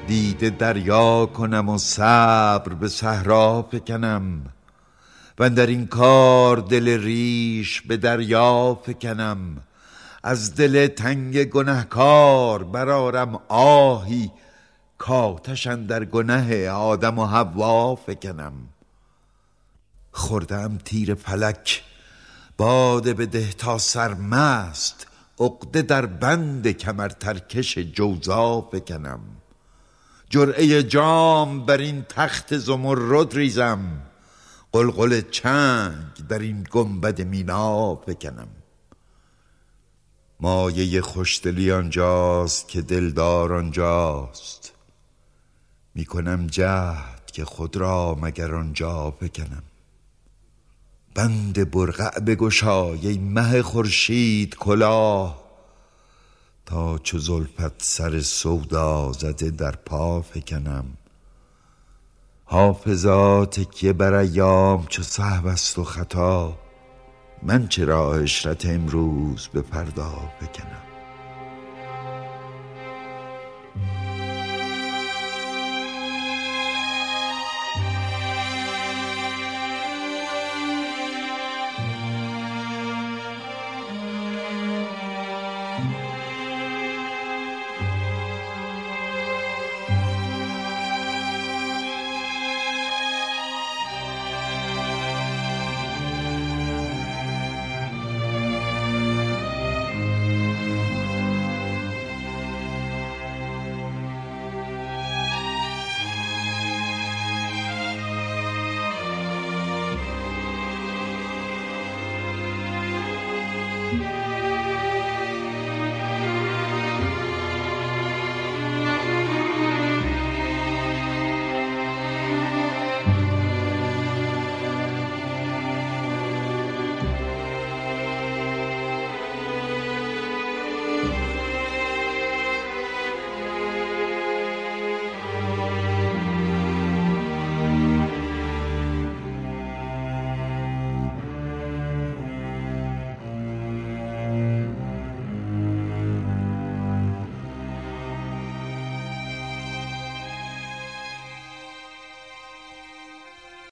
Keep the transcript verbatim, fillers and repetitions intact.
دیده دریا کنم و صبر به صحرا فکنم، و در این کار دل ریش به دریا فکنم. از دل تنگ گنهکار برارم آهی، کآتش اندر گنه آدم و حوا فکنم. خوردم تیر فلک باده بده تا سرمست، عقده در بند کمر ترکش جوزا فکنم. جرعه جام بر این تخت زمرد ریزم، قلقل چنگ در این گنبد مینا فکنم. مایه خوشدلی آنجاست که دلدار آنجاست، میکنم جهد که خود را مگر آنجا فکنم. بند برقع بگشای ای مه خورشید کلاه، تا چو زلفت سر سودا زده در پا فکنم. حافظا تکیه بر ایام چو سهو است و خطا، من چرا عشرت امروز به فردا فکنم.